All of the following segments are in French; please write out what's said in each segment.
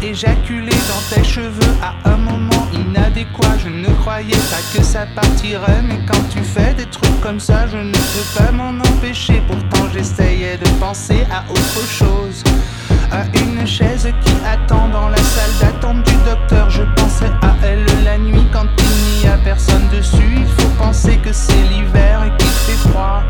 éjaculé dans tes cheveux à un moment inadéquat. Je ne croyais pas que ça partirait, mais quand tu fais des trucs comme ça, je ne peux pas m'en empêcher. Pourtant j'essayais de penser à autre chose, à une chaise qui attend dans la salle d'attente du docteur. Je pensais à elle la nuit quand il n'y a personne dessus. Il faut penser que c'est l'hiver et qu'il fait froid.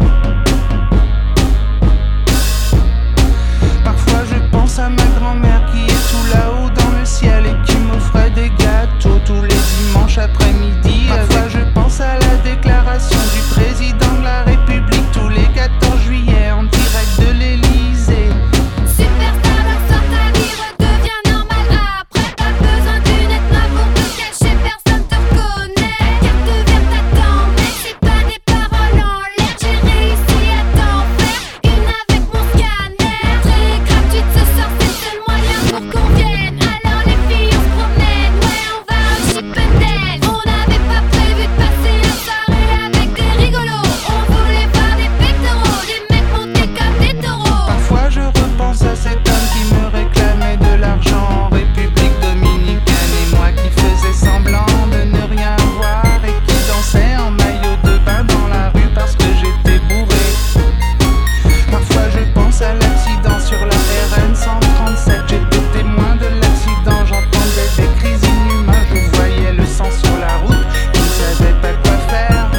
Parfois je pense à ma grand-mère qui est tout là-haut dans le ciel et qui m'offrait des gâteaux tous les dimanches après-midi. Parfois je pense à la déclaration du président de la République tous les 14 juillet en direct de l'Élysée. Superstar, sort ta vie, redevient normal après. Pas besoin d'une étoile pour te cacher, personne te reconnaît. Carte verte t'attend, mais c'est pas des paroles en l'air. J'ai réussi à t'en faire une avec mon scanner. Très gratuite ce soir, c'est le seul moyen pour qu'on vienne. Alors les filles on se promène, ouais on va au Chippendale. On n'avait pas prévu de passer la soirée avec des rigolos. On voulait voir des pectoraux, des mecs montés comme des taureaux. Parfois je repense à cet homme qui me réclamait de l'argent en République dominicaine et moi qui faisais semblant de ne rien voir et qui dansait en maillot de bain dans la rue parce que j'étais bourré. Parfois je pense à l'accident sur la RN 137. J'étais témoin de l'accident, j'entendais des cris inhumains. Je voyais le sang sur la route, je ne savais pas quoi faire.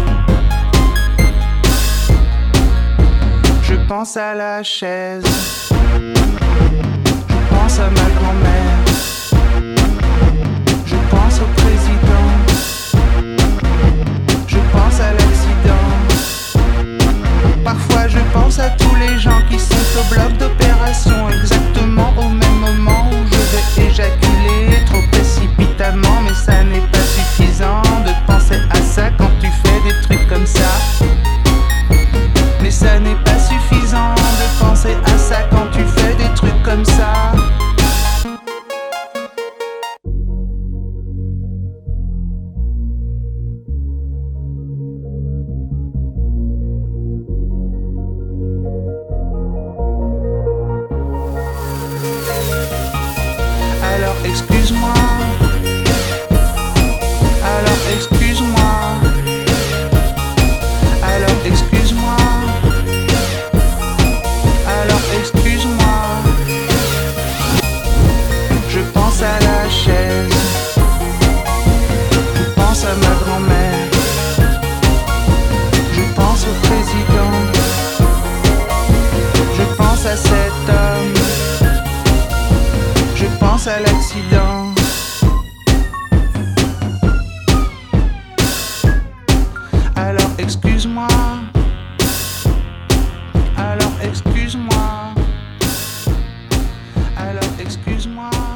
Je pense à la chaise, je pense à ma grand-mère, je pense au président, je pense à l'accident. Parfois je pense à tous les gens qui sont au bloc d'opération exactement au même moment où je vais éjaculer trop précipitamment. Mais ça n'est pas suffisant de penser à ça quand tu fais des trucs comme ça. Mais ça n'est pas suffisant de penser à ça quand tu fais des trucs comme ça. Alors excuse-moi, alors excuse-moi, alors excuse-moi, alors excuse-moi. Je pense à la chaise, je pense à ma grand-mère, je pense au président, je pense à cet homme, je pense à l'accident. Alors excuse-moi, alors excuse-moi, alors excuse-moi.